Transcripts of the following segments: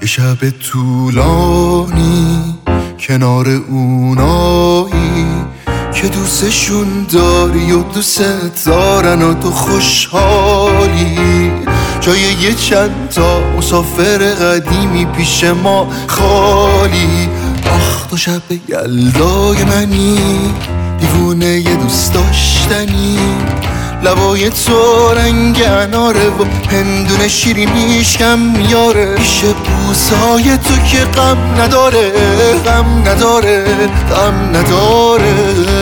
یه شب طولانی کنار اونایی که دوستشون داری و دوست دارن و تو خوشحالی، جای یه چند تا مسافر قدیمی پیش ما خالی. آخ تو شب یلدای منی، دیوونه یه دوست داشتنی، لبای تو رنگ اناره و هندونه شیرینیش کم میاره، پیش بوسای تو که غم نداره، غم نداره، غم نداره.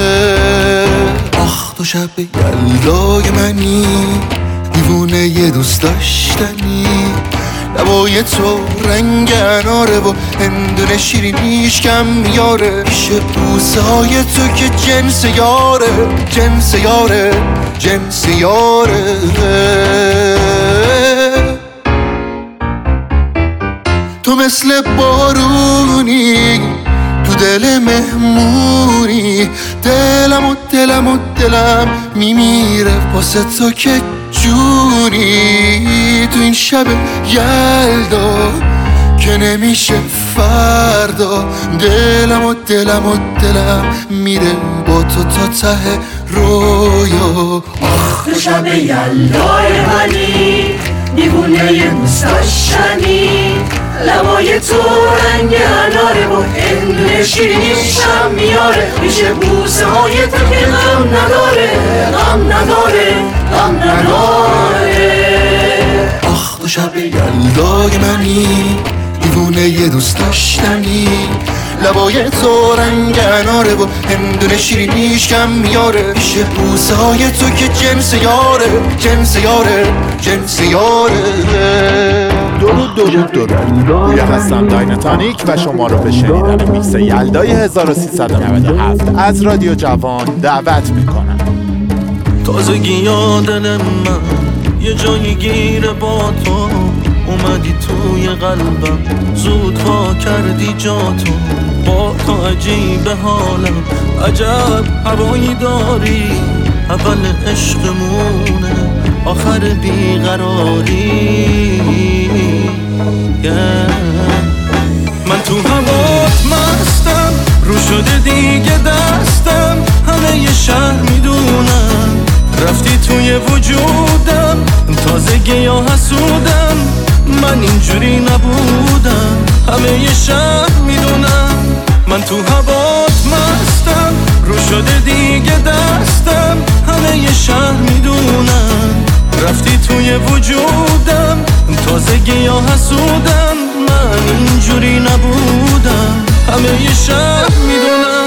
آخ تو شب یلدای منی، دیوونه یه دوست داشتنی، لبای تو رنگ اناره و هندونه شیرینیش کم میاره، پیش بوسای تو که جنس یاره، جنس یاره، جنس یاره. تو مثل بارونی تو دل مهمونی، دلم میمیره واسه تو که جونی. تو این شب یلدا که نمیشه فردا، دلم میره با تو تا ته رویا. آخ تو شب یلدای منی، دیوونه یه دوست داشتنی، لبای تو رنگ اناره و هندونه شیرینیش هم میاره، پیش بوسه های تو که غم نداره، غم نداره، غم نداره. آخ تو شب یلدای منی، دیوونه یه دوست داشتنی، لبای تو رنگ اناره و هندونه شیرینیش کم میاره، پیش بوسه های تو که جنس یاره، جنس یاره، جنس یاره. درود. یا هستم دایناتانیک و شما رو به شنیدن میکس یلدای 1397 از رادیو جوان دعوت میکنم. تازگی یا دل من یه جایی گیره با تو، اومدی توی قلبم زود وا کردی جاتو، با تو عجیب حالم، عجب هوایی داری، اول عشقمونه آخر بیقراری. من تو هوات مستم، رو شده دیگه دستم، همه یه شهر میدونم رفتی توی وجودم، تازگی یا حسودم، من اینجوری نبودم، همه یه شهر میدونم. من تو هوات مستم، رو شده دیگه دستم، همه یه شهر میدونم رفتی توی وجودم، تازگی یا حسودم، من اینجوری نبودم، همه یه شهر میدونم.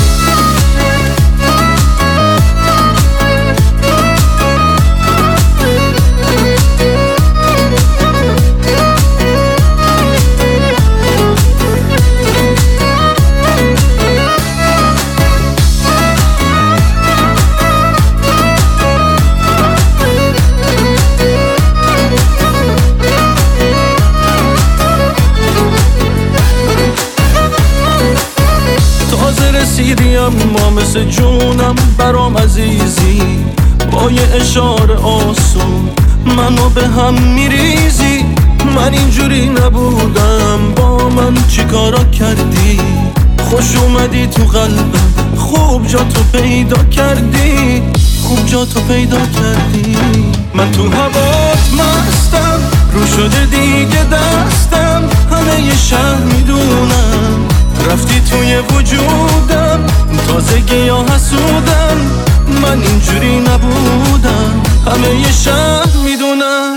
اما مثل جونم برام عزیزی، با یه اشاره آسون منو به هم میریزی، من اینجوری نبودم، با من چی کارا کردی، خوش اومدی تو قلبم، خوب جا تو پیدا کردی، خوب جا تو پیدا کردی. من تو هوات مستم، رو شده دیگه دستم، همه یه شهر میدونم رفتی توی وجودم، تازگی یا حسودم، من اینجوری نبودم، همه یه شهر میدونم.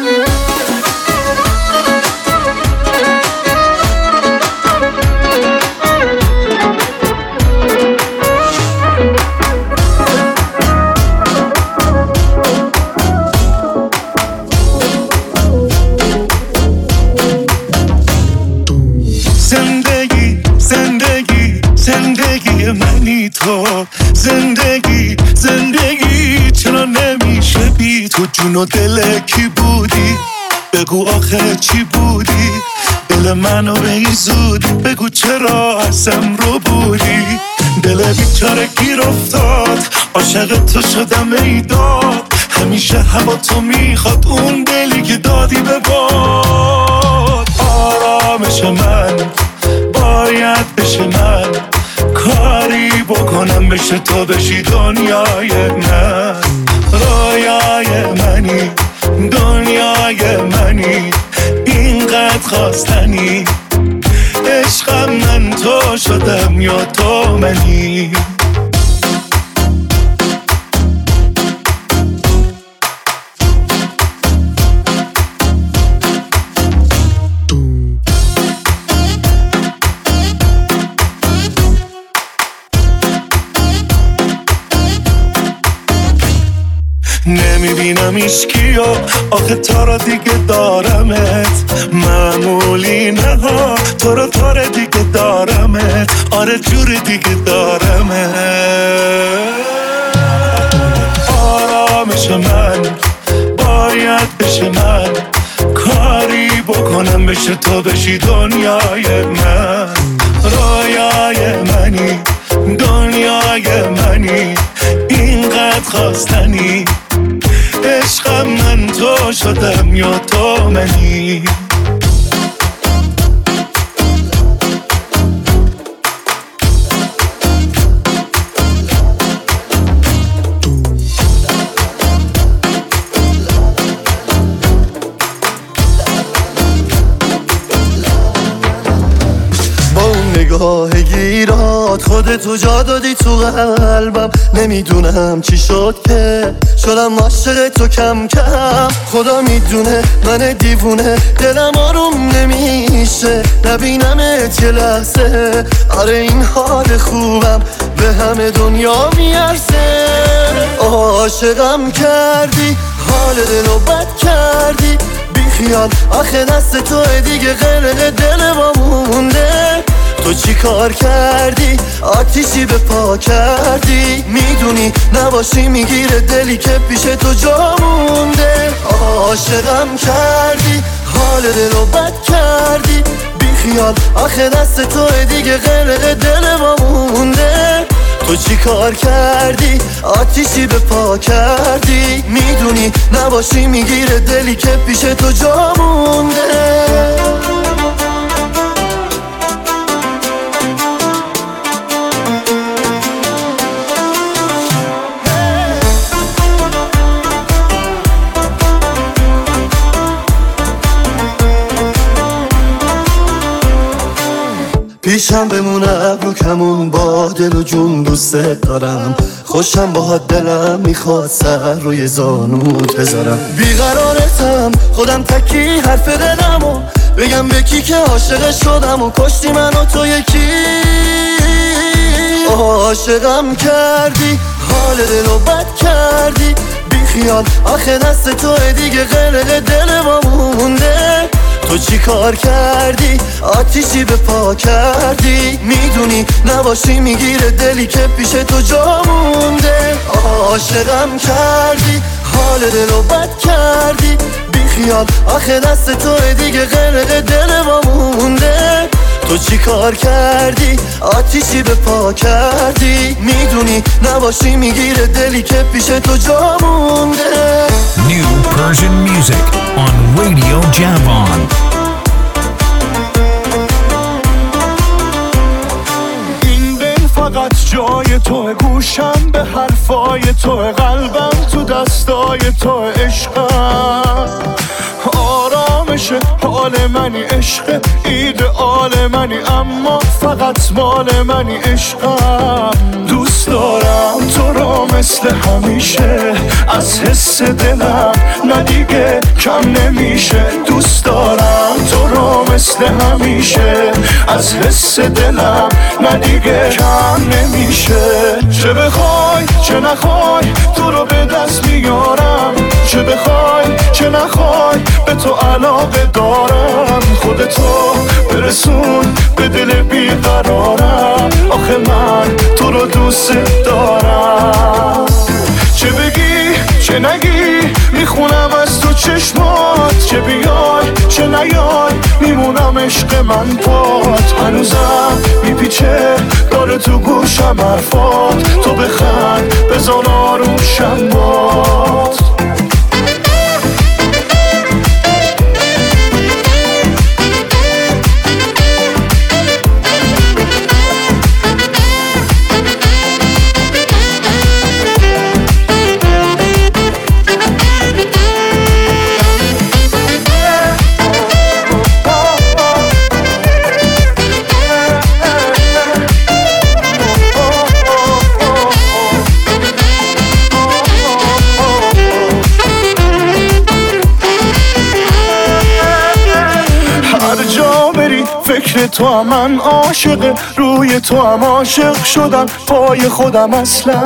زندگی منی تو، زندگی چرا نمیشه بی تو، جون و دل کی بودی، بگو آخه چی بودی، دل منو بگی زود، بگو چرا ازم رو بودی، دل بیچاره گیر افتاد، عاشق تو شدم ای داد، همیشه هوا تو میخواد، اون دلی که دادی به باد، آرامش بشه تو بشی دنیای من. رویای منی، دنیای منی، اینقدر خواستنی. عشقم من تو شدم یا تو منی. نمیبینم ایشکیو آخه تا را دیگه دارمت. معمولی نه ها تو را دیگه دارمت. آره جور دیگه دارمت. آرامش من باید بشه من. کاری بکنم بشه تو بشی دنیای من. رویای منی، دنیای منی، اینقدر خواستنی. عشقم من تو شدم یا تو منی. نگاه گیرات خودتو جا دادی تو قلبم. نمیدونم چی شد که شدم عاشق تو کم کم. خدا میدونه من دیوونه دلم آروم نمیشه نبینمت یه لحظه. آره این حال خوبم به همه دنیا میارزه. عاشقم کردی حال دلو بد کردی بی خیال. آخه دست تو دیگه غرق دل ما مونده. تو چی کار کردی آتیشی به پا کردی. میدونی نباشی میگیره دلی که پیش تو جا مونده. عاشقم کردی حال دلو بد کردی بی خیال. آخه دست تو دیگه غرق دل ما مونده. تو چی کار کردی آتیشی به پا کردی. میدونی نباشی میگیره دلی که پیش تو جا مونده. پیشم بمونه ابرو کمون با دل و جون دوست دارم. خوشم باهات دلم میخواد سر روی زانوت بذارم. بیقرارتم خودم تکی حرف دلمو بگم به کی که عاشق شدم و کشتی من و تو یکی. عاشقم کردی حال دلو بد کردی بی خیال. آخه دست تو دیگه غرق دل ما مونده. تو چی کار کردی آتیشی به پا کردی. میدونی نباشی میگیره دلی که پیش تو جا مونده. عاشقم کردی حال دلو بد کردی بی خیال. آخه دست تو دیگه غرق دل ما مونده. تو چی کار کردی آتیشی به پا کردی. میدونی نباشی میگیره دلی که پیش تو جا مونده. New Persian music on Radio Javan. این دل فقط جای تو، گوشم به حرفای تو، قلبم تو دستای تو. عشقم آرامش حال منی، عشق ایدئال منی، اما فقط مال منی. عشقم دوست دارم تو را مثل همیشه، از حس دلم نه دیگه کم نمیشه. دوست دارم تو را مثل همیشه، از حس دلم نه دیگه کم نمیشه. چه بخوای چه نخوای تو رو به دست میارم. چه بخوای چه نخوای به تو علاقه دارم. خودتو برسون به دل بیقرارم. آخه من تو رو دوست دارم. چه بگی چه نگی میخونم از تو چشمات. چه بیای چه نیای میمونم عشق من پات. هنوزم میپیچه داره تو گوشم حرفات. تو بخند بزن آروم شمات. فکر تو هم من عاشق، روی تو هم عاشق شدم، پای خودم اصلا.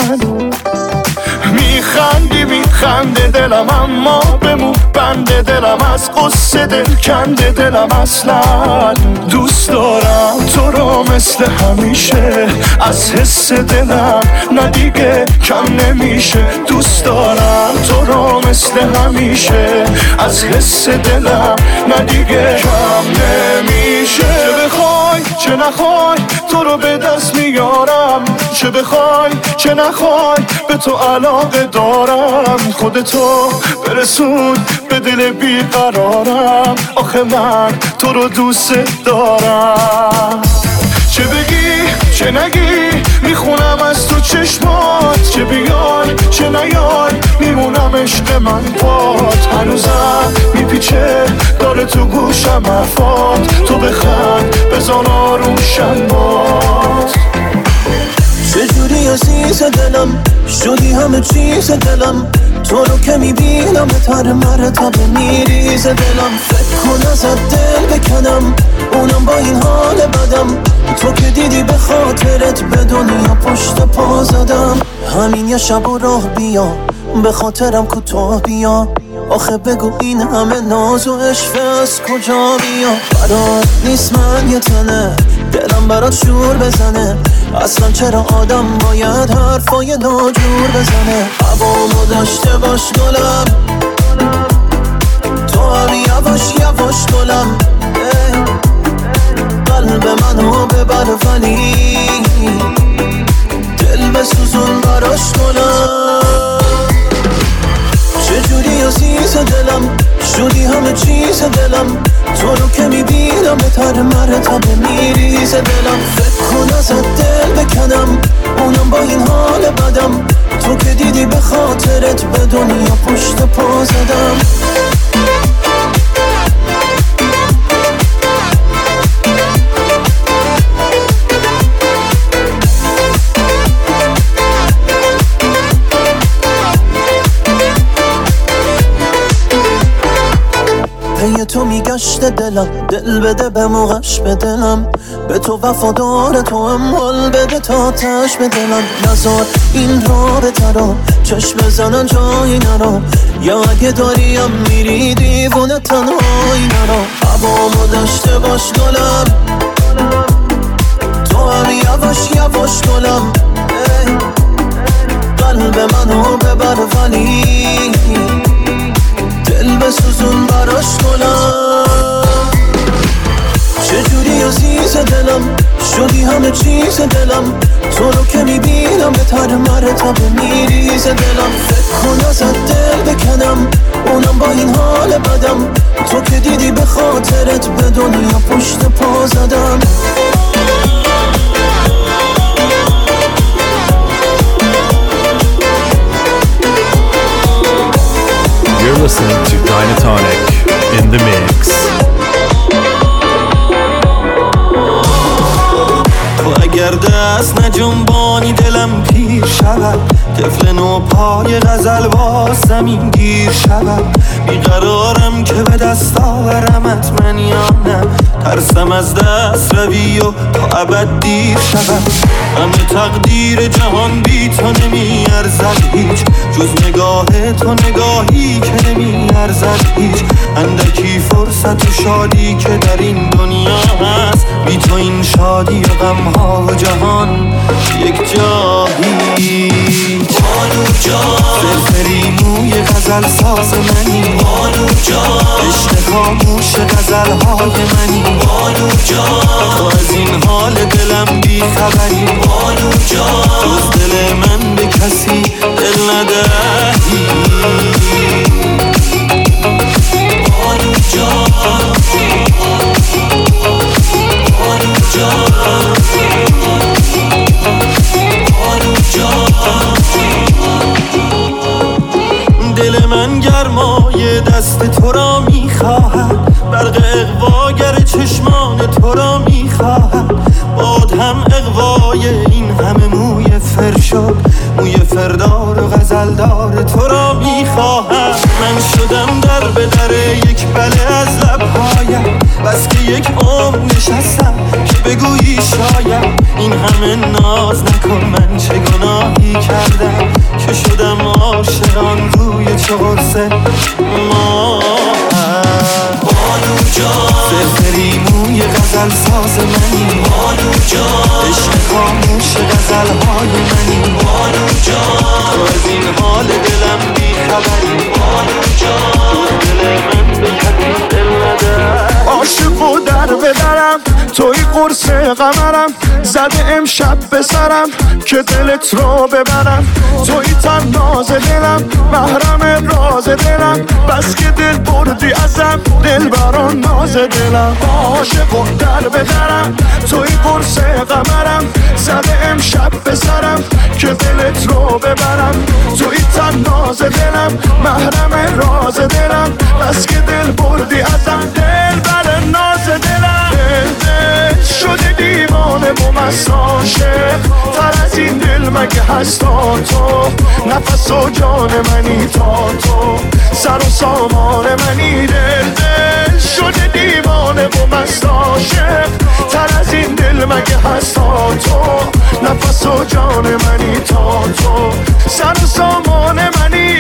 میخندی میخنده دلم اما بمون بنده دلم، از قصه دل کنده دلم اصلا. دوست دارم تو رو مثل همیشه، از حس دلم نه دیگه کم نمیشه. دوست دارم تو رو مثل همیشه، از حس دلم نه دیگه کم نمیشه. چه بخوای چه نخوای تو رو به دست میارم، چه بخوای چه نخوای به تو علاقه دارم. خودتو برسون به دل بیقرارم، آخه من تو رو دوست دارم. چه بگی چه نگی میخونم از تو چشمات، چه بیای چه نیای میمونم عشق من پات. هنوزم میپیچه داره تو گوشم حرفات، تو بخند بزن آروشم باد. چجوری عزیز دلم شدی همه چیز دلم، تو رو که میبینم به تر مرتبه میریز دلم. فکر کن ازت دل بکنم اونم با این حال بدم، تو که دیدی به خاطرت به دنیا پشت پا زدم. همین یه شب و راه بیا به خاطرم کوتاه بیا، آخه بگو این همه ناز و عشق از کجا بیا. برات نیست من یه تنه دلم برات شور بزنه، اصلا چرا آدم باید حرفای ناجور بزنه. هوامو داشته باش گلم، تو هم یواش یواش گلم، قلب منو ببر ولی دل بسوزون براش گلم. چجوری عزیز دلم شدی همه چیز دلم، تو رو که میبینم به تر مرتبه میریز دلم. فکر کن ازت دل بکنم اونم با این حال بدم، تو که دیدی به خاطرت به دنیا پشت پا زدم. پی تو میگشت دلم، دل بده به موقعش به دلم، به تو وفادار تو هم حال بده تا تش به دلم. نزار این رابطه رو چشم بزنن جایی نرو، یا اگه داریم میری دیوونه تنهایی نرو. هوامو داشته باش گلم، تو هم یواش یواش گلم، قلب منو ببر ولی دل بسوزون براش گلم. چجوری عزیز دلم شدی همه چیز دلم، تو رو که میبینم به تر مرتبه میریز دلم. فکر کن ازت دل بکنم اونم با این حال بدم، تو که دیدی به خاطرت به دنیا پشت پا زدم. You're listening to Dynatonic in the mix. تو اگر دست نجنبانی دلم پیر شود، طفل نو پای غزل با زمین گیر شود. بیقرارم که به دست آورمت من یا نه، ترسم از دست روی و تا ابد دیر شود. همه تقدیر جهان بی تو نمی ارزد هیچ، جز نگاه تو نگاهی که نمی ارزد هیچ. اندکی فرصت و شادی که در این دنیا هست، بی تو این شادی و غمها و جهان یک جایی. بانو جان فرفری موی غزل ساز منی، بانو جان عشق خاموش غزلهای منی، بانو جان تو از این حال دلم بی خبری، بانو جان جز دل من به کسی دل ندهی. بانو جان بانو جان بانو جان. دل من گرمای دست تو را میخواهد، برق اغواگر چشمان تو را میخواهد. باد هم اغوای این همه موی فرشاد، موی فردار و غزلدار تو را میخواهد. من شدم در به در یک بله از لبهایم، بس که یک عمر نشستم که بگویی شاید این همه ناز نکن، من چه گناهی کردم که شدم عاشقان روی چهارسه ما. بانو جان سرسری موی غزل ساز منی، بانو جان عشق خاموش غزل های منی، بانو جان تو از این حال دلم بی خبری، بانو جان دل من به کسی دل نده. عاشق و در بدرم توی قرص قمرم، زده امشب به سرم که دلت رو ببرم. توی تناز دلم محرم راز دلم، بس که دل بردی ازم دل بران ناز دلم. عاشق و در بدرم توی قرص قمرم، زده امشب به سرم که دلت رو ببرم. توی تناز دلم محرم راز دلم، بس که دل بردی ازم دل بر ناز دلم. دل شده دیوانه و مست عاشق، تر از این دل مگه هست تا تو؟ نفس و جان منی تا تو، سر و سامان منی. دل شده دیوانه و مست عاشق، تر از این دل مگه هست تا تو؟ نفس و جان منی تا تو، سر و سامان منی.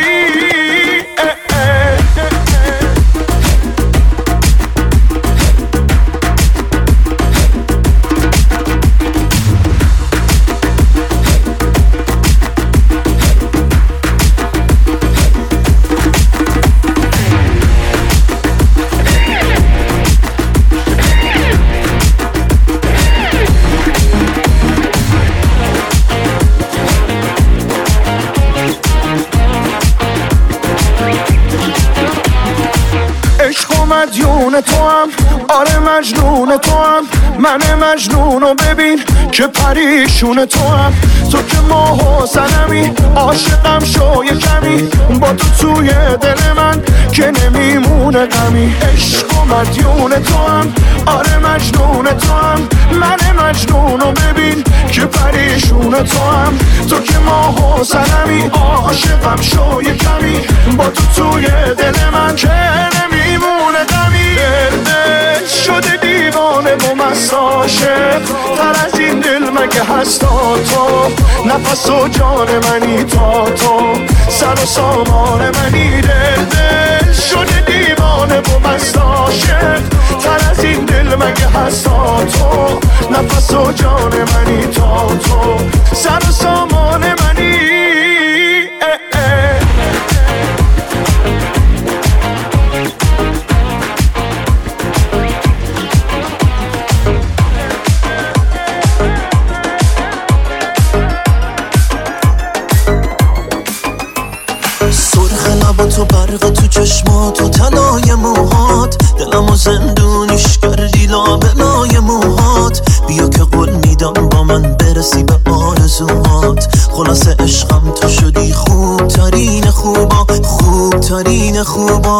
مدیون تو هم، آره مجنون تو هم، من مجنونو ببین که پریشون تو هم. تو که ماه و سنمی، عاشقم شو یه کمی، با تو توی دل من که نمیمونه غمی. عشق و مدیون تو هم، آره مجنون تو هم، من مجنونو ببین که پریشون تو هم. تو که ماه و سنمی، عاشقم شو یه کمی، با تو توی دل من که نمیمونه غمی. دل شده دیوانه و مست عاشق، تر از این دل مگه هست تا تو؟ نفس و جان منی تا تو، سر و سامان منی. دل شده دیوانه و مست عاشق، تر از این دل مگه هست تا تو؟ نفس و جان منی تا تو، سر و سامان منی. تو برق تو چشمات و تنای موهات، دلمو زندونیش کردی لابلای موهات. بیا که قول میدم با من برسی به آرزوهات، خلاص عشقم تو شدی خوب ترین خوبا، خوب ترین خوبا.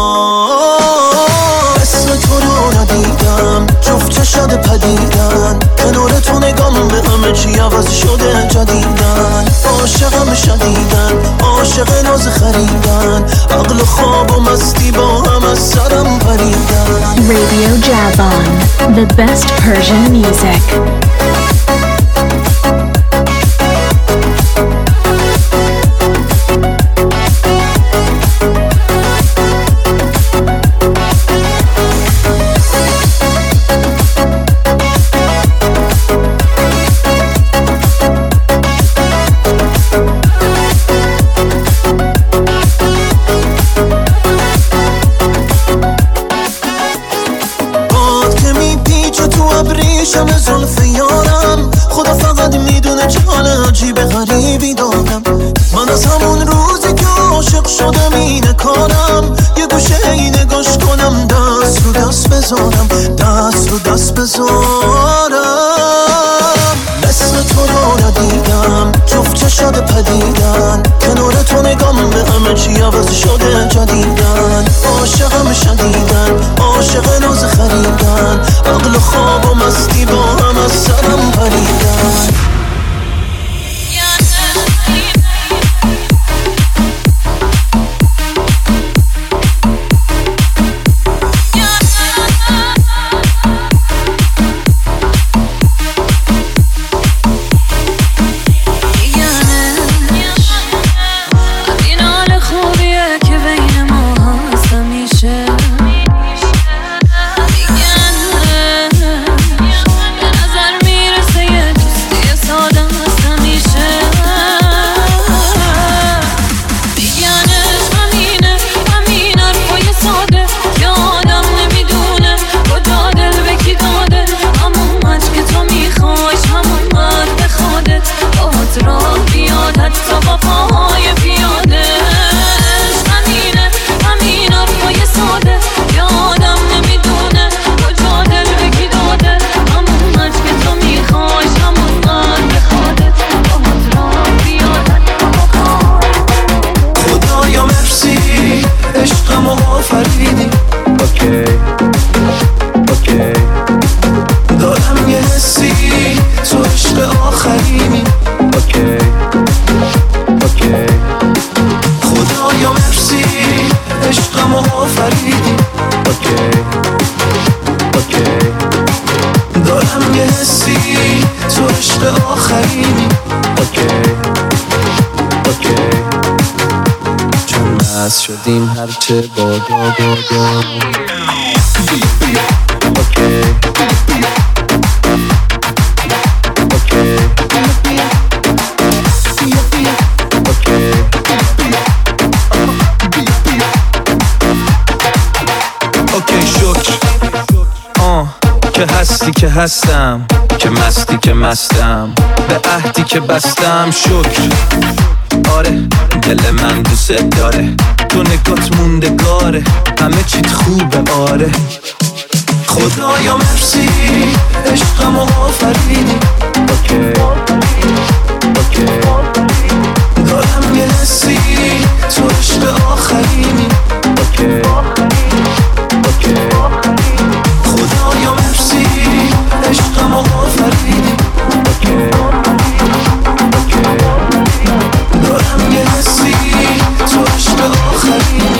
اسم تو رو ندیدم، جفت چشاد پدیدن، کنار تو نگام به همه چی عوض شده جدیدن. عاشقم شدیدن، عاشق ناز خریدن، عقل خواب و مستی با هم از سرم پریدن. Radio Javan, the best Persian music. شم زلف یارم، خدا فقط میدونه چه حال عجیب غریبی دارم. من از همون روزی که عاشق شدم اینه کارم، یه گوشه ای نگاش کنم، دست رو دست بذارم، دست رو دست بذارم. مثل تو رو ندیدم، جفت چشاد پدیدن، کنار تو نگام به همه چی عوض شده جدیدن. عاشقم شدیدن، عاشق ناز خریدن، عقل خواب و مستی با هم از سرم پریدن. یه حسی تو عشق آخرینی. اوکی چون مست شدیم هرچه بادا که هستی که هستم، که مستی که مستم، به عهدی که بستم شکر. آره دل من دوست داره، تو نگات موندگاره، همه چیت خوبه. آره خدایا مرسی عشقم آفرینی. اوکی دارم یه حسی تو عشق آخرینی. اوکی خدایا مرسی عشقم آفرینی. دارم یه حسی تو عشق آخرینی.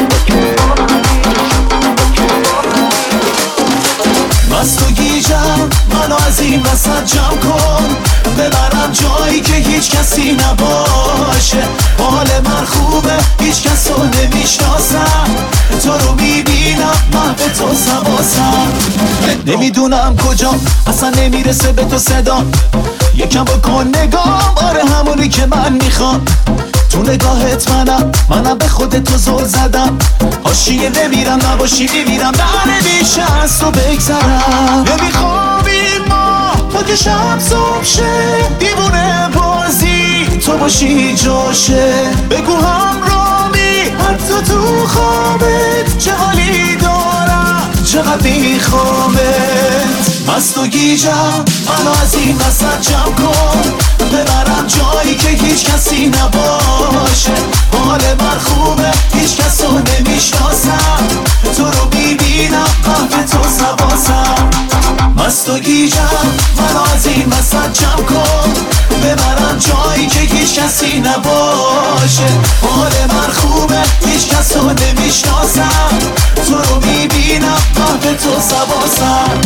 مست و گیجم منو از این وسط جمع کن، ببرم جایی که هیچ کسی نباشه. حال من خوبه هیچ کس رو نمیشناسم، تو رو میبینم محو تو سواسم. نمیدونم کجا اصلا نمیرسه به تو صدا، یکم بکن نگام. آره همونی که من میخوام، تو نگاهت منم به خودت تو زل زدم. حاشیه نمیرم نباشی میمیرم، نمیشه از تو بگذرم. نمیخوابیم ما که شب صبح شه، دیوونه بازی تو باشی جاشه. بگو همرامی حتی تو خوابت چه حالی دارم، چقدر میخوامت. مست و گیجم منو از این وسط جمع کن، ببرم جایی که هیچ کسی نباشه. حال من خوبه هیچ کس رو نمیشناسم، تو رو میبینم قهوه تو سواسم. مست و گیجم منو از این وسط جمع کن، ببرم جایی که هیچ کسی نباشه. حال من خوبه هیچ کس رو نمیشناسم، تو رو میبینم قهوه تو سواسم.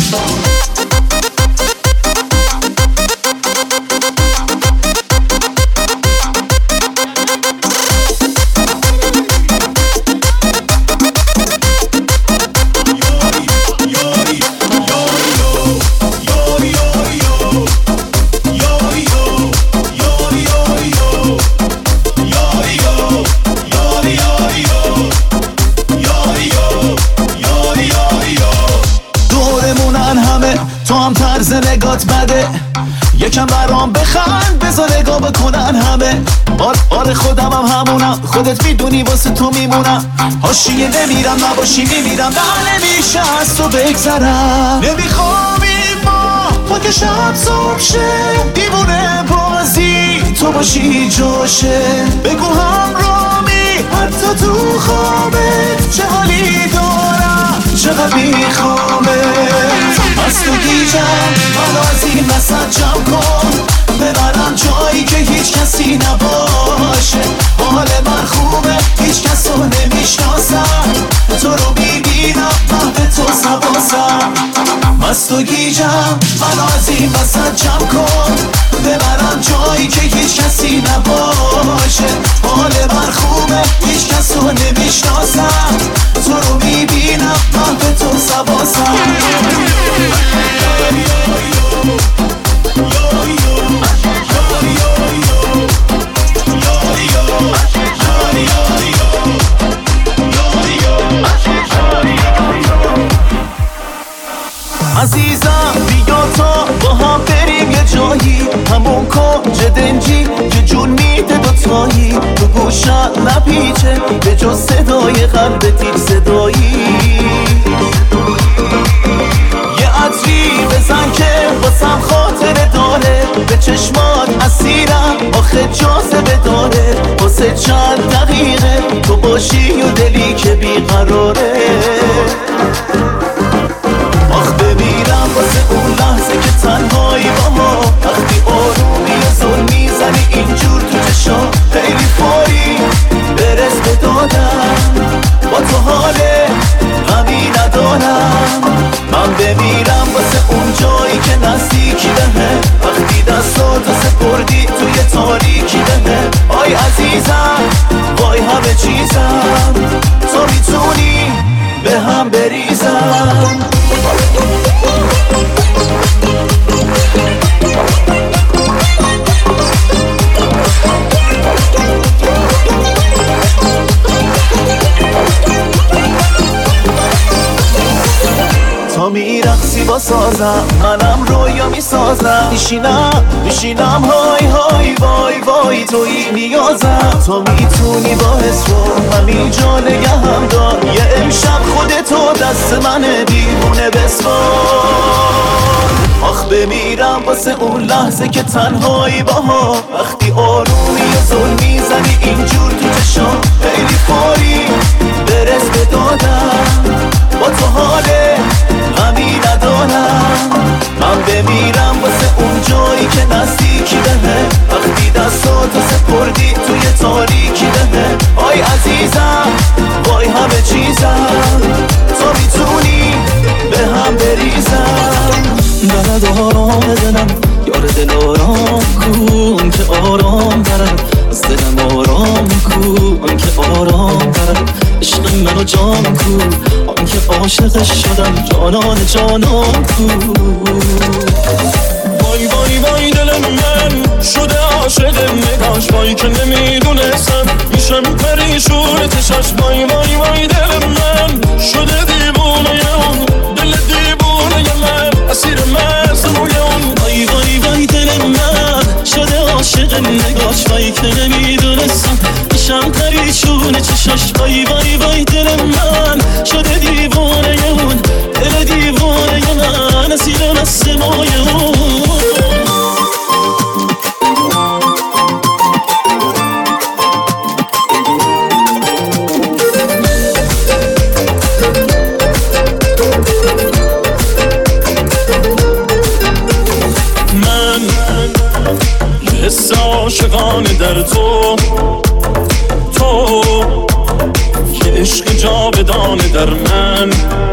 طرز نگات بده، یکم برام بخند بذار نگاه بکنن همه. آره خودم هم همونم، خودت میدونی واسه تو میمونم. حاشیه نمیرم نباشی میمیرم، نمیشه از تو بگذرم. نمیخوابیم ما که شب صبح شه، دیوونه بازی تو باشی جاشه. بگو همرامی حتی تو خوابت چه حالی دارم، چقدر میخوامت. مست و گیجم منو از این وسط جمع کن، ببرم جایی که هیچ کسی نباشه. حال من خوبه هیچ کس رو نمیشناسم، تو رو میبینم محو تو سواسم. مست و گیجم منو از این وسط جمع کن، ببرم جایی که هیچ کسی نباشه. حال من خوبه هیچ کس رو نمیشناسم، تو رو میبینم محو تو سواسم. عزیزم بیا تا با هم بریم یه جایی، همون کنج دنجی که جون میده دوتایی. تو گوشم نپیچه به جز صدای قلب تیر صدایی. یه عطری بزن که واسم خاطره داره، به چشمات اسیرم آخه جاذبه داره. واسه چند دقیقه تو باشی و دلی که بیقراره. آخ بمیرم واسه اون لحظه که تنهایی با ما، وقتی آرومی و زل میزنی اینجور تو چشام. خیلی فوری برس به دادم، با تو حال غمی ندارم. من بمیرم واسه اون جایی جایی که نزدیکی بهه وقتی دستاتو سپردی توی تاریکی بهه آی عزیزم وای همه چیزم تو میتونی به هم بریزم تا میرقصی با سازم منم رویا میسازم میشینم های های وای وای توی نیازم تو میتونی با حس رو همین جا نگهم دار یه امشب خودتو دست منه دیوونه بسپار آخ بمیرم واسه اون لحظه که تنهایی باها وقتی آرومی و زل میزنی اینجور تو چشام خیلی فوری برس به دادم با تو حاله غمی ندارم من بمیرم واسه اون جایی که نزدیکی بهه وقتی دستاتو سپردی توی تاریکی بهه آی عزیزم وای همه چیزم تو میتونی به هم بریزم دلد آرام دلم یار دل آرام کن که آرام برد از دلم آرام کن که آرام برد عشق منو جان کن آن که عاشقش شدم جانان جانان کن وای وای وای دل من شده عاشق نگاش وای که نمیدونستم میشم پریشون چشاش وای وای وای دل من شده دیوونه اون دل دیوونه من اسیر مزموی اون وای وای وای دل من شده عاشق نگاش وای که نمیدونستم میشم پریشون چشاش وای وای وای دل من شده دیوونه اون دل دیوونه من اسیر مزموی اون حس عاشقانه در تو که عشق جاودانه در من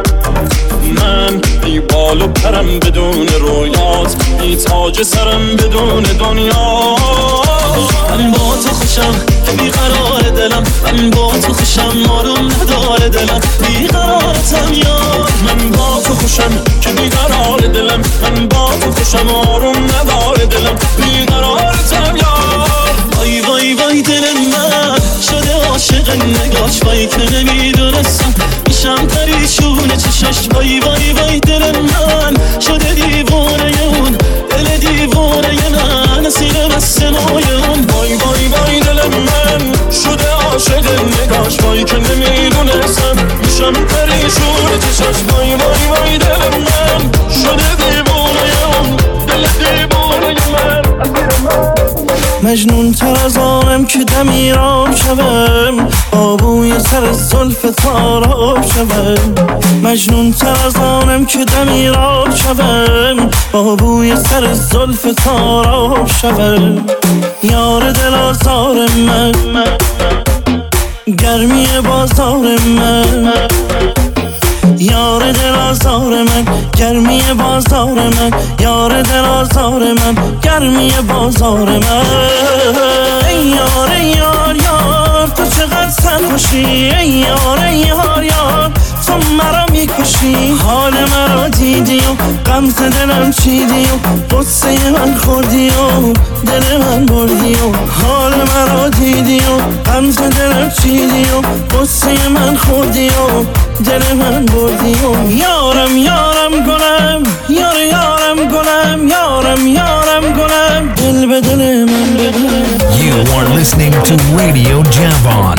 بی بال و پرم بدون رویات بی تاج سرم بدون دنیا من با تو خوشم که بیقرار دلم من با تو خوشم آروم نداره دلم بیقرارتم یار من با تو خوشم که بیقرار دلم من با تو خوشم آروم نداره دلم بیقرارتم یار وای وای وای دل من شده عاشق نگاش وای که نمیدونستم میشم پریشون چشاش وای وای وای دل من شده دیوونه اون دل دیوونه من اسیر مستمای اون وای وای وای دل من شده عاشق نگاش وای که نمیدونستم میشم پریشون چشاش وای وای وای دل من شده دیوونه اون دل دیوونه من اسیر مجنون تر از آنم که دمیرام شوم آبوی سر زلف تاراب شوم مجنون تر از آنم که دمیرام شوم آبوی سر زلف تاراب شوم یار دل آزار من گرمی بازار من یار دل آزار من گرمی بازار من یار دل آزار من گرمی بازار من ای یار ای یار یار تو چقدر سرخوشی ای یار ای یار یار تو مرا میکشی حال مرا دیدی و غمزه دلم چیدی و قصه من خوردی و دل من بردی و حال مرا دیدی و غمزه دلم چیدی و قصه من خوردی و دل من بردی و یارم یارم گلم یار یارم گلم یارم یارم گلم دل به دل من بگم You are listening to Radio Javon.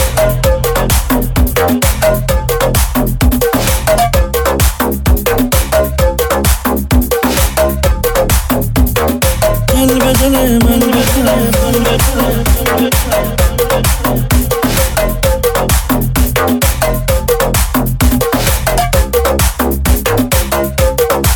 دل به دل من بگم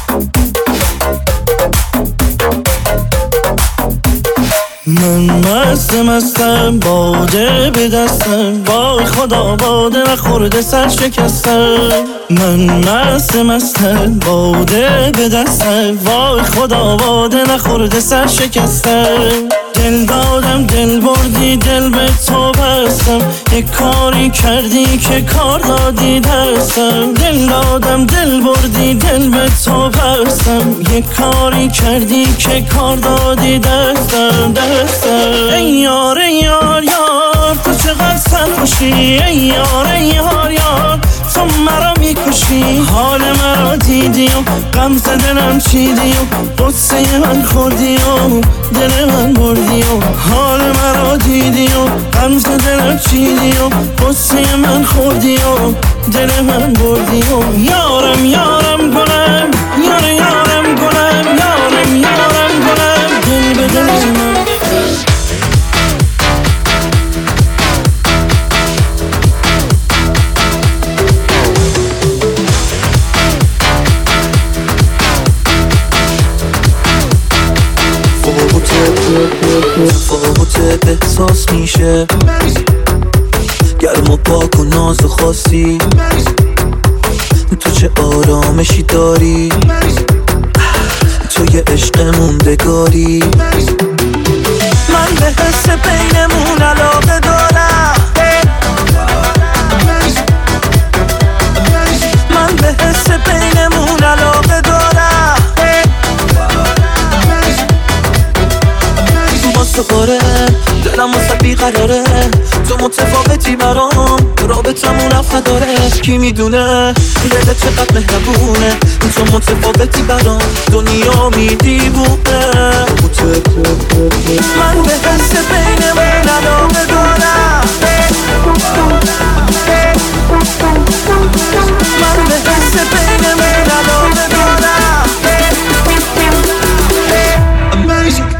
من مستم باده به دستم، وای خدا باده نخورده سر شکستم. من مستم باده به دستم، وای خدا باده نخورده سر شکستم. دل دادم دل بردی دل به تو بستم، یک کاری کردی که کار دادی دستم. دل دادم دل بردی دل به تو بستم، یک کاری کردی که کار دادی دستم. ای یار ای یار یار تو چقدر سرخوشی، ای یار ای یار یار تو مرا میکشی. حال مرا دیدی و غم دلم چیدی و قصه من خوردی و دل من بردی و حال مرا دیدی و غم دلم چیدی و قصه من خوردی و دل من بردی و یارم یارم گلم یار یارم گلم یارم یارم گلم دل به دل من. تفاوت احساس میشه گرم و پاک و ناز و خاصی، تو چه آرامشی داری، تو یه عشق موندگاری. من به حس بینمون علاقه دارم، من به حس بینمون علاقه دارم. واسه قاره دلم واسه بیقراره، تو متفاوتی برام، رابطمون رفت نداره. کی میدونه دلت چقدر مهربونه، تو متفاوتی برام، دنیا میدیبونه. من به حس بینمون علاقه دارم، من به حس بینمون علاقه دارم. Amazing.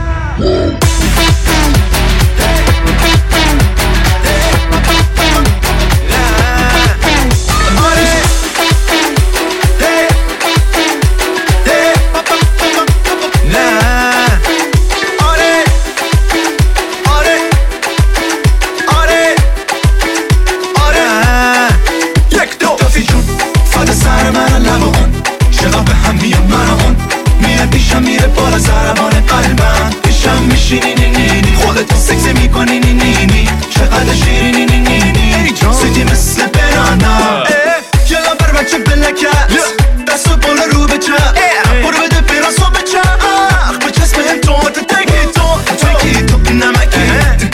میره بالا ضربان قلبم، پیشم میشینی نینی خودت سکس میکنی نینی، چقدر شیرینی نینی سیدی مثل بنانا. یلا بر بچه بلکت دستو بالا رو به چپ، برو بده براسو به چپ، به چسب هم تو تکی تو نمکی،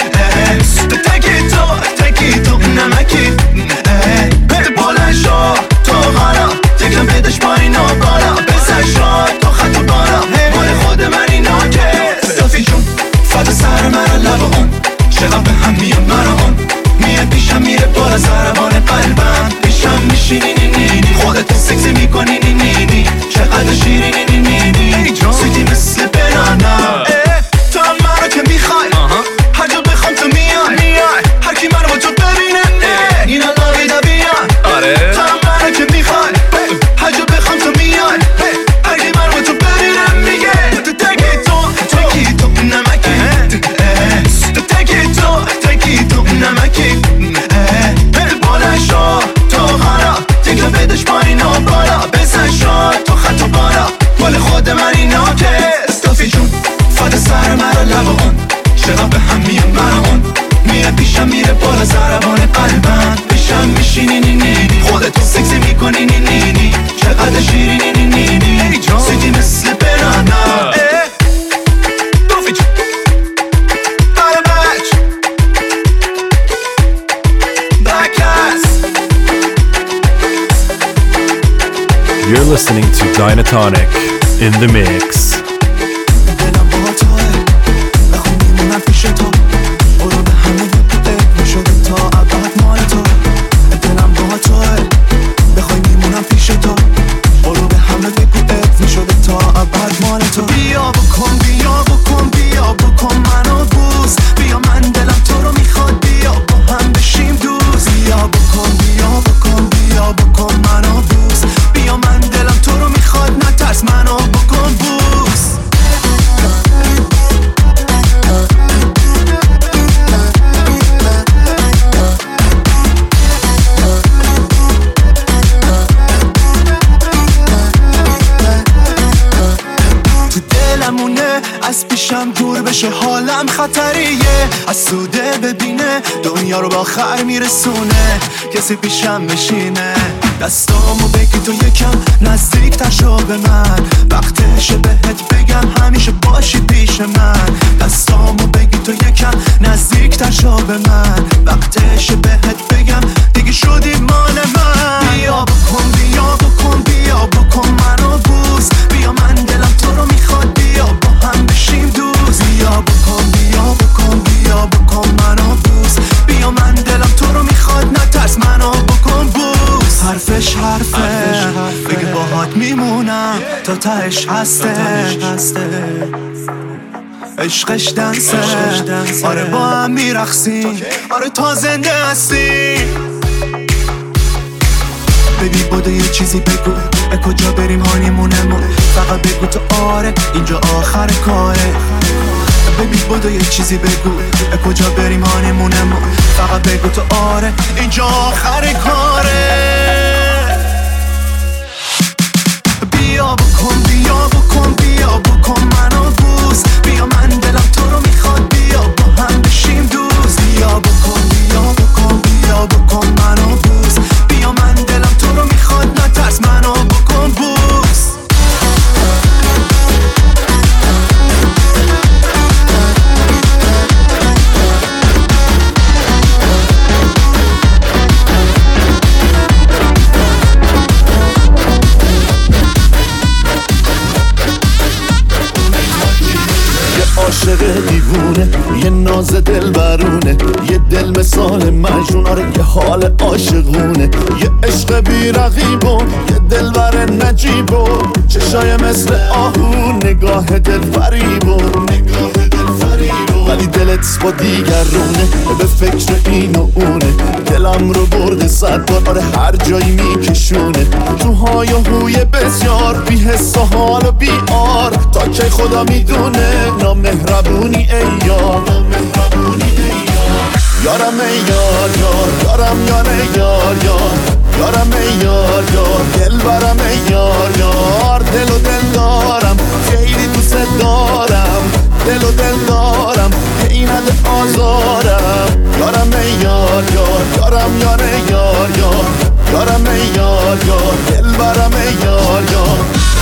تکی تو نمکی. بده بالا شا تو غالا یکم بدش پایین و بالا، بزن شا تو خط و بالا، مال خود من اینا که صافی جون فدا سر من لب اون، چقدر به هم میاد من اون، میاد پیشم میره بالا ضربان قلبم، پیشم میشینی نینی خودت سکس میکنی نینی، چقدر شیرینی نینی سیدی مثل بنانا. تو هم منو که میخوای هر جا بخوام تو میای، هر کی منو با تو ببینه اینا لاویدا بیان. تو هم منو که میخوای هر جا بخوام تو میای، هر کی منو با تو ببینه میگه تو تکی تو نمکی، تکی تو نمکی. بالا شا تو غالا دیگه بدش پایین و بالا، بزن شا تو خط و بالا، مال خود من اینا که استافی جون فدا سر مرا لب اون، چقدر به هم میاد من اون، میاد پیشم میره بالا ضربان قلبم، پیشم میشینی نینی خودت سکس میکنی نینی، چقدر شیرینی نینی سیدی مثل بنانا. استافی جون بله بچ بکس. You're listening to Dynatonic in the mix. منو بکن از پیشم دور بشه حالم خطریه، از سوده ببینه دنیا رو با خیر میرسونه، کسی پیشم بشینه دستامو بگی تو یکم نزدیک تر شو به من، وقتشه بهت بگم همیشه باشی پیش من، دستامو بگی تو یکم نزدیک تر شو به من، وقتشه بهت بگم دیگه شدی مال من. بیا بکن بیا بکن بیا بکن منو بوس، بیا من دلم تو رو میخواد، بیا با هم بشیم دوست، بیا بکن بیا بکن بیا بکن منو بوس، بیا من دلم تو رو میخواد نترس منو بکن بوس. حرفش حرفه بگه باهات میمونم تا تهش هسته، عشقش دنسه آره با هم میرقصیم، آره تا زنده هستی. ببی بوده یه چیزی بگو به کجا بریم هانیمونمون، فقط بگو تو آره اینجا آخر کاره. ببی بوده یه چیزی بگو به کجا بریم هانیمونمون، فقط بگو تو آره اینجا آخر کاره. بیا بکن بیا بکن بیا بکن منو بوس، بیا من دلم تو رو میخواد، بیا با هم بشیم دوست، بیا بکن بیا بکن بیا بکن منو بوس، بیا من دلم تو رو میخواد نترس منو بکن بوس. عاشق دیوونه یه ناز دل برونه، یه دل مثال مجنون آره یه حال عاشقونه، یه عشق بی رقیبون یه دل بر نجیبون، چشای مثل آهو نگاه دل فریبون، ولی دلت با دیگرونه به فکر این و اونه، دلم رو برده 100 بار آره هر جایی میکشونه، تو های و هوی بسیار بی حس و حال و بی آر، تا که خدا میدونه نامهربونی ای یار، یارم ای یار یار یارم یار ای یار یار، یارم ای یار یار دل برم ای یار یار، دل و دل دارم خیلی دوست دارم، دل و دل دارم این نده آزارم، یارم ای یار یار یارم یار ای یار یار، یارم ای یار یار دل برم ای یار یار.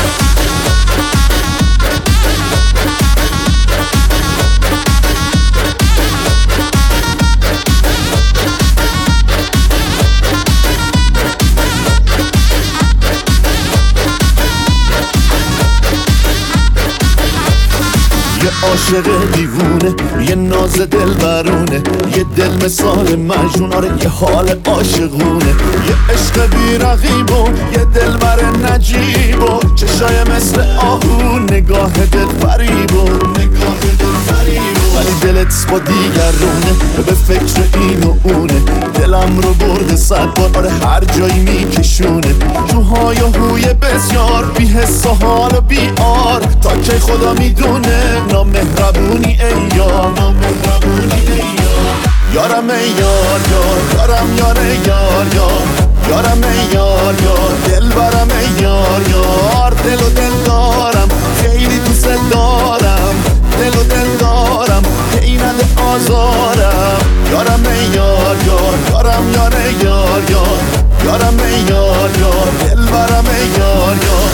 یه عاشق دیوونه یه ناز دل برونه، یه دل مثال مجنون آره یه حال عاشقونه، یه عشق بی رقیبون یه دل بر نجیبون، چشای مثل آهو نگاه دل فریبون، ولی دلت با دیگرونه به فکر این و اونه، دلم رو برده 100 بار آره هر جایی میکشونه، تو های و هوی بسیار بی حس و حال و بی آر، تا که خدا میدونه نامهربونی ای یار، یارم ای یار یار یارم یار ای یار یار، یارم ای یار یار دل برم ای یار یار، دل و دل دارم خیلی دوست دارم، دل و دل دارم که این نده آزارم، یارم ای یار یار یارم یار ای یار یار، یارم ای یار یار دل برم ای یار یار.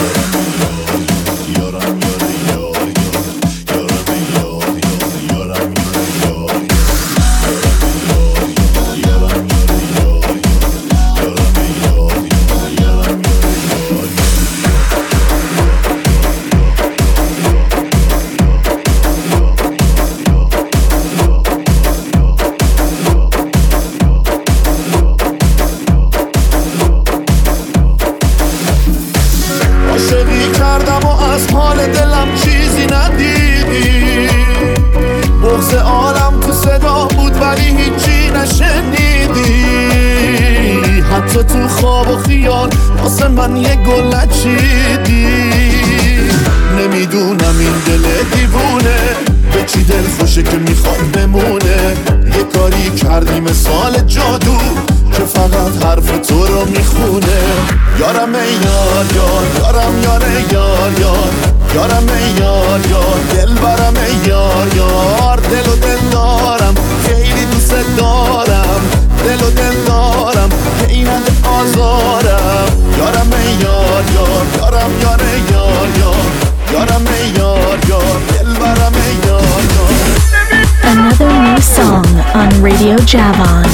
حتی تو خواب و خیال واسه من یه گل نچیدی، نمیدونم این دل دیوونه به چی دل خوشه که میخواد بمونه، یه کاری کردی مثال جادو که فقط حرف تو رو میخونه، یارم ای یار یار یارم یار ای یار یار، یارم یار یار دل برم یار یار دل و دل دارم خیلی دوست دارم دل و دل دارم که این همه آزارم یارم یار یار یارم یار یار یار یارم یار یار دل برم یار یار. Another new song on Radio Javon.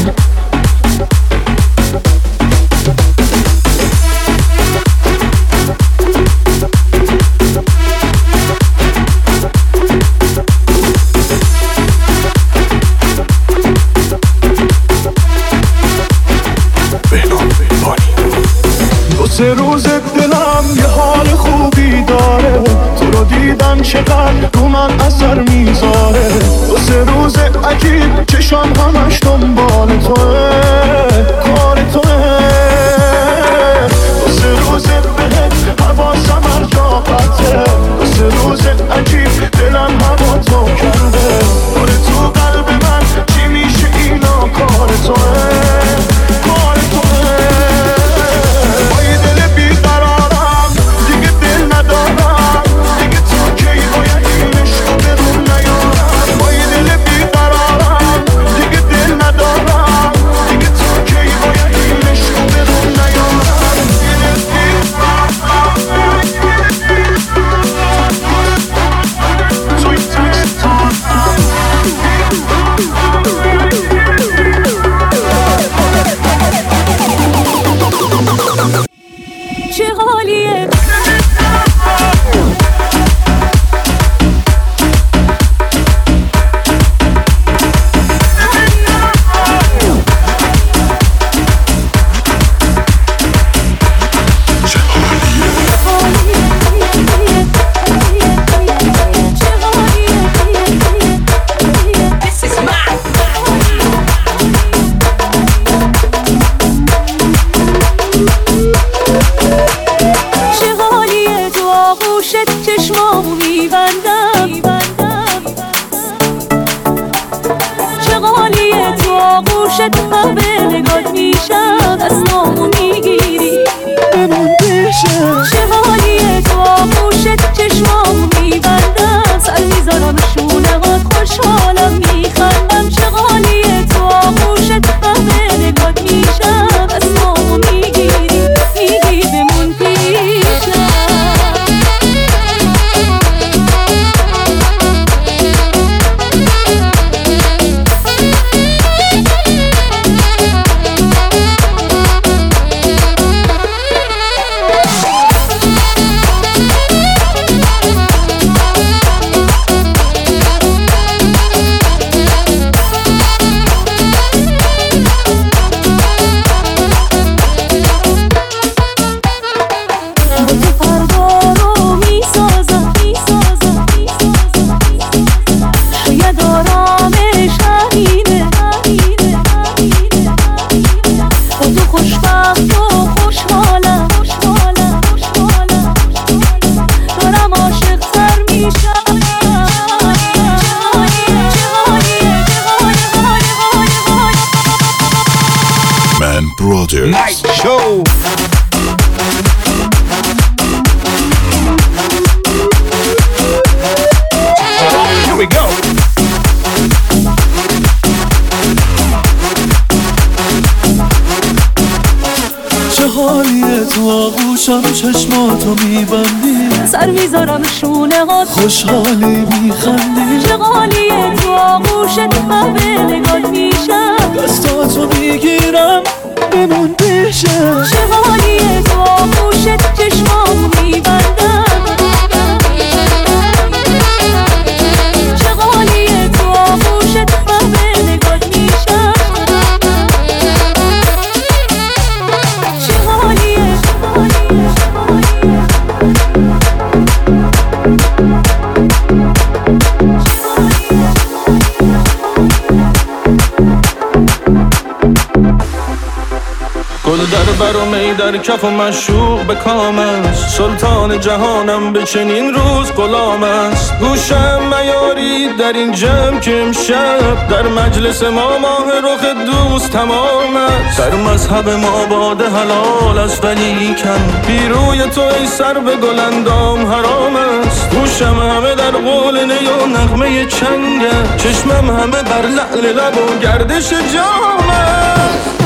سه روز دلم یه حال خوبی داره تو رو دیدن چقدر رو من اثر میذاره دو سه روز عجیب چشم همش دنبال توه کار توه دو سه روز بهت حواسم هر جا قطعه دو سه روز عجیب دلم هوا تو کرده کار تو قلب من چی میشه اینا کار توه کار توه Night Show. Here we go. چه حالیه تو آغوشم چشماتو میبندی سر میذارم شونه هات خوشحالی میخندی چه حالیه تو آغوشت من به نگات میشم دستاتو میگیرم بمون پیشم چه حالیه تو آغوشت چشمامو میبندم چه حالیه تو آغوشت من به نگات میشم چه حالیه گل در بر و می در کف و مشوق به کام است، سلطان جهانم به چنین روز غلام است. گوشم میاری در این جمع که امشب در مجلس ما ماه رخ دوست تمام است. در مذهب ما باده حلال است ولیکن بی روی تو ای سر به گلندام حرام است. گوشم همه در قول نی و نغمه چنگه، چشمم همه بر لعل لب و گردش جام است.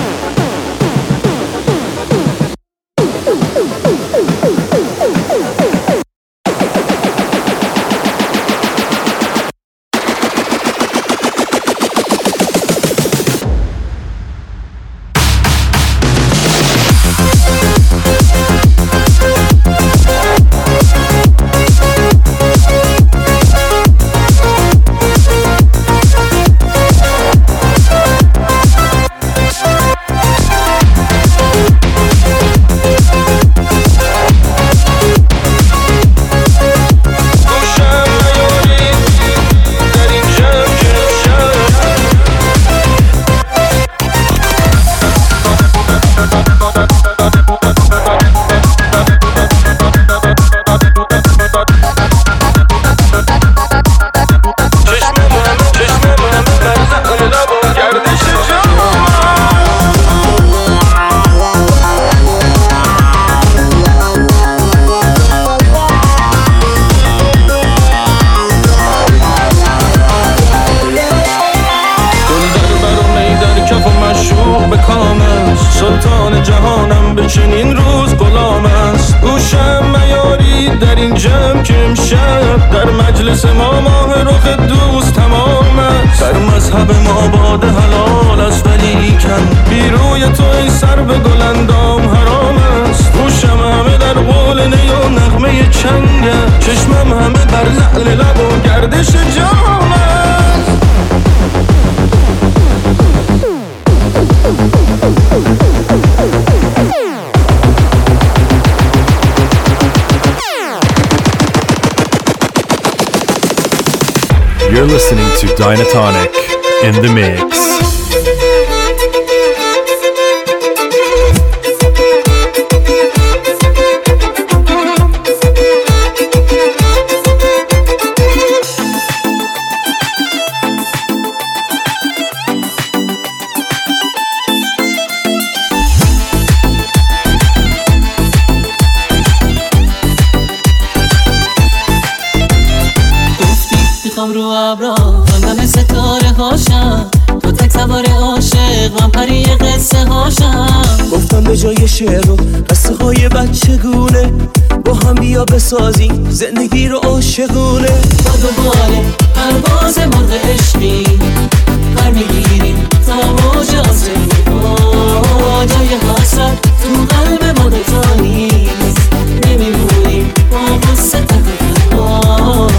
سلطان جهانم به چنین روز غلام است. گوشم میاری در این جمع که امشب در مجلس ما ماه رخ دوست تمام است. در مذهب ما باده حلال است ولیکن بی روی تو ای سر به گلندام حرام است. گوشم همه در قول نی و نغمه چنگه، چشمم همه بر لعل لب و گردش جام است. You're listening to Dynatonic in the mix. رو ابرا خواندم ستاره هاشم، تو تک سوار عاشق من پری قصه هاشم. گفتم به جای شعر و قصه های بچگونه با هم بیا بسازیم زندگی رو عاشقونه. با دوباره پرواز مرغ عشقی پر میگیریم تا موج آسمون، جای حسرت تو قلب ما دوتا نیست، نمیمونیم با قصه تنها.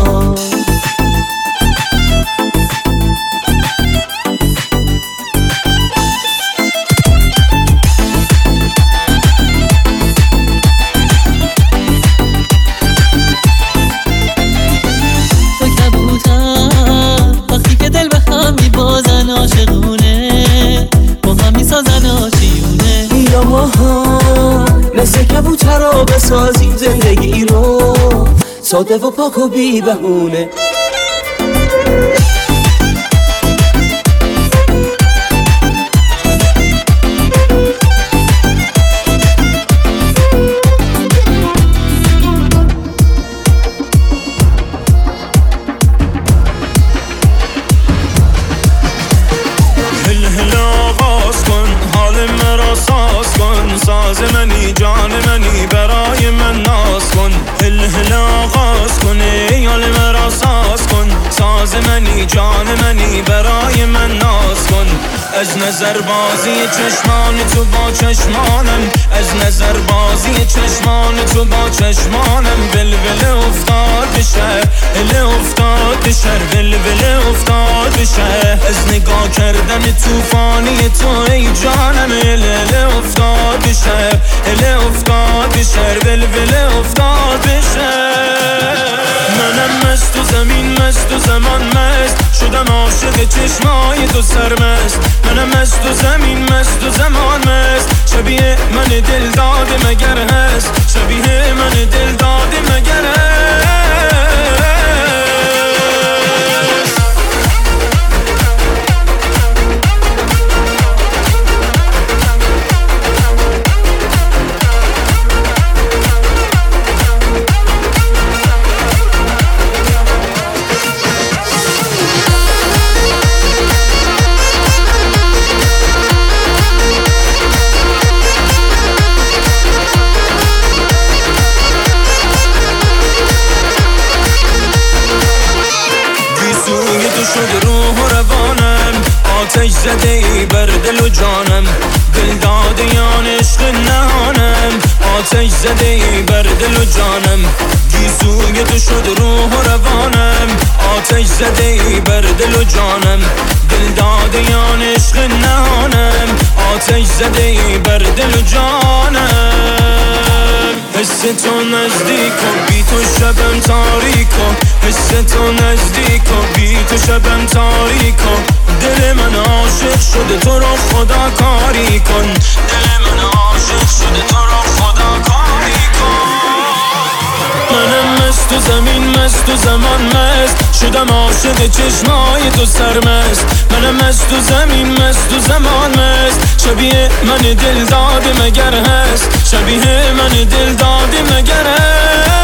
مثل کبوترا بسازیم زندگی رو ساده و پاک و بی بهونه. ساز منی جان منی برای من ناز کن، هل هل آغاز کن ای حال مرا ساز کن. ساز منی جان منی برای من ناز کن. از نظر بازی چشمان تو با چشمانم، از نظر بازی چشمان تو با چشمانم. ولوله افتاد بشه هل افتاد بشه، ولوله افتاد بشه از نگاه کردن توفانی تو ای جانم. هل افتاد بشه هل افتاد بشه، ولوله افتاد بشه. منم از تو زمین مست و زمان مست شدم عاشق چشمای تو سرمست منم مست و زمین مست و زمان مست شبیه من دل داده مگر هست شبیه من دل داده مگر هست شد روح و روانم آتش زده ای بر دل و جانم دل داده یان عشق نهانم آتش زده ای بر دل و جانم گیسوی تو شد روح و روانم آتش زده ای بر دل و جانم دل داده یان عشق نهانم آتش زده ای بر دل و جانم حس تو نزدیک و بی تو شبم تاریک و حس تو نزدیک و بی تو شبم تاریک و دل من عاشق شده تو رو خدا کاری کن دل من عاشق شده تو رو خدا کاری کن منم مست و زمین مست و زمان مست شدم عاشق چشمای تو سرمست منم مست و زمین مست و زمان مست شبیه من دل داده مگر هست شبیه من دل داده مگر هست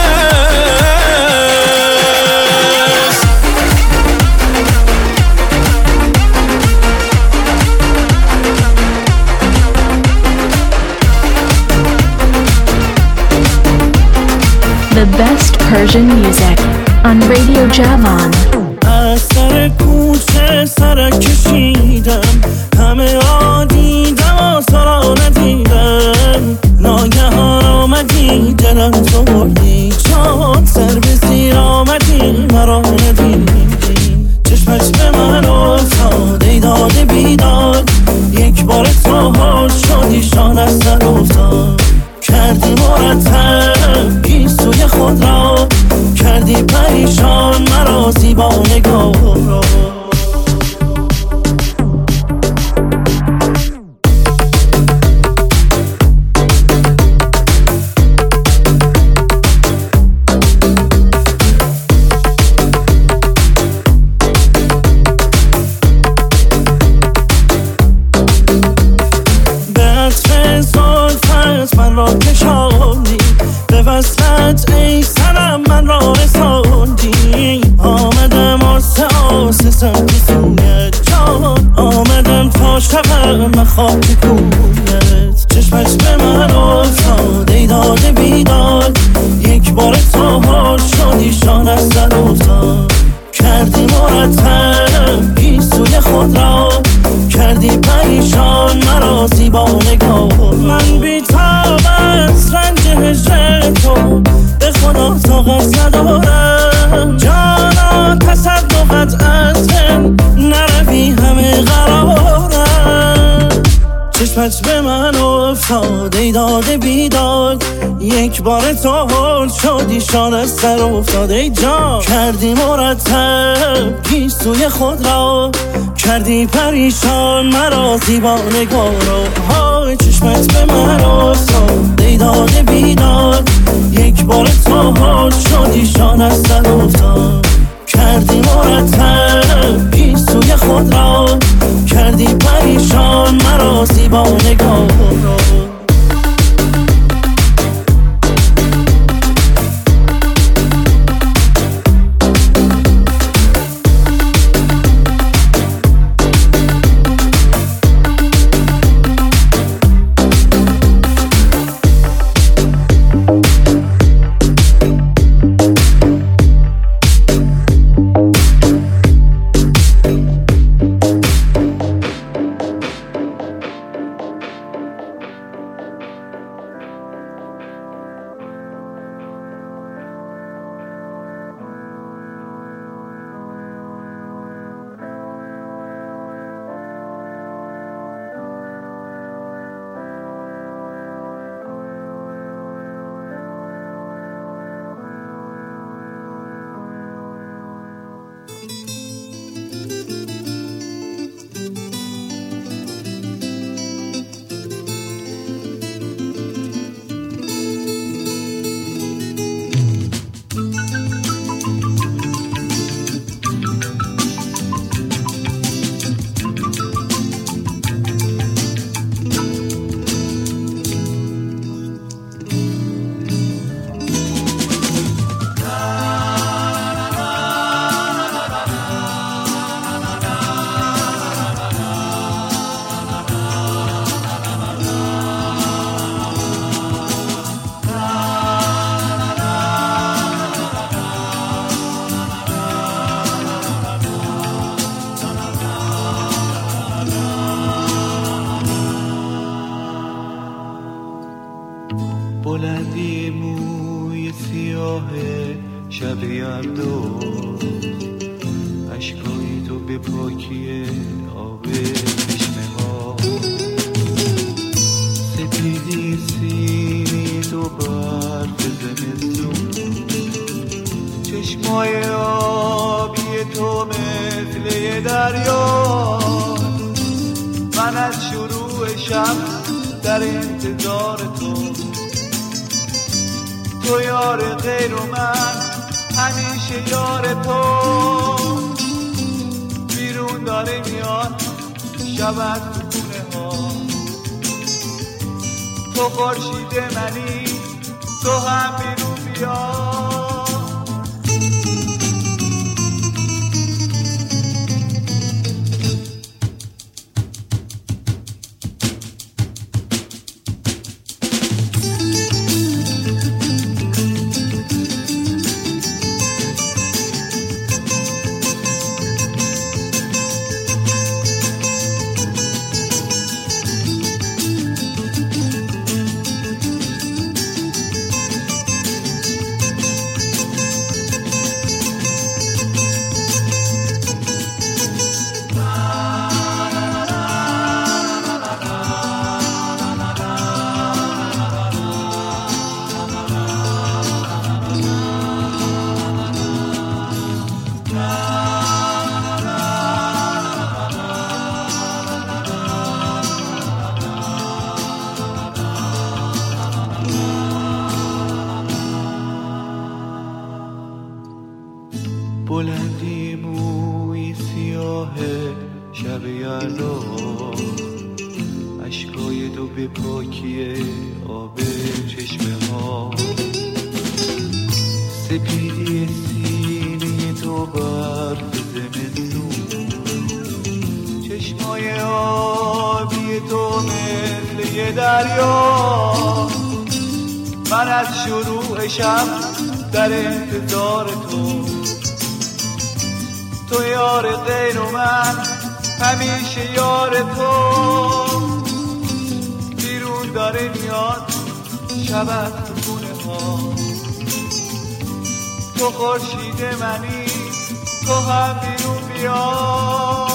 The best Persian music on Radio Javan. از سر کوچه سر کشیدم همه آدیدم و سرا ندیدم ناگهان آمدی دلم تو بردی جان سر به زیر آمدی مرا ندیدی چشمت به من افتاد داده بیداد یک بار تو حال شدی شان از سر افتاد کردی مرتب گیسوی خود را کردی پریشان مرا زیبا نگاه را من را کشاندی به وصلت ای سنم من را رساندی آمدم آسه سمت سویت جان آمدم تا شبم مخاک کویت چشمت به من افتاد ای داده بیداد یک بار تو حال شدی شان از سر افتاد کردی مرتب گیسوی خود را کردی پریشان مرا زیبا نگاه من بی‌تاب از رنج هجر تو به خدا طاقت ندارم جانا تصدقت از من نروی همه قرارم چشمت به من افتاد ای داده بیداد یک بار تو حال شدی شان از سر افتاد ای جان کردی مرتب گیسوی خود را کردی پریشان مرا زیبا نگاه را های چشمت به من افتاد ای داده بیداد یک بار تو حال شدی شان از سر افتاد کردی مرتب گیسوی خود را کردی پریشان مرا زیبا نگاه را سیاه شب یلدا، اشکای تو به پاکی آب چشمه ها، سپیدی سینی تو برف زمستون، چشمای آبی تو مثل یه دریا، من از شروع شب در انتظار تو یار غیر و من همیشه یار تو، بیرون داره میاد شب از خونه ها، تو خورشید منی تو هم بیرون بیا. بلندی موی سیاه شب یلدا، اشکای تو به پاکی آب چشمه ها، سپیدی سینه تو برف زمستون، چشمای آبی تو مثل یه دریا، من از شروع شب در انتظار تو یار غیر و من همیشه یار تو، بیرون داره میاد شب از خونه ها، تو خورشید منی تو هم بیرون بیا.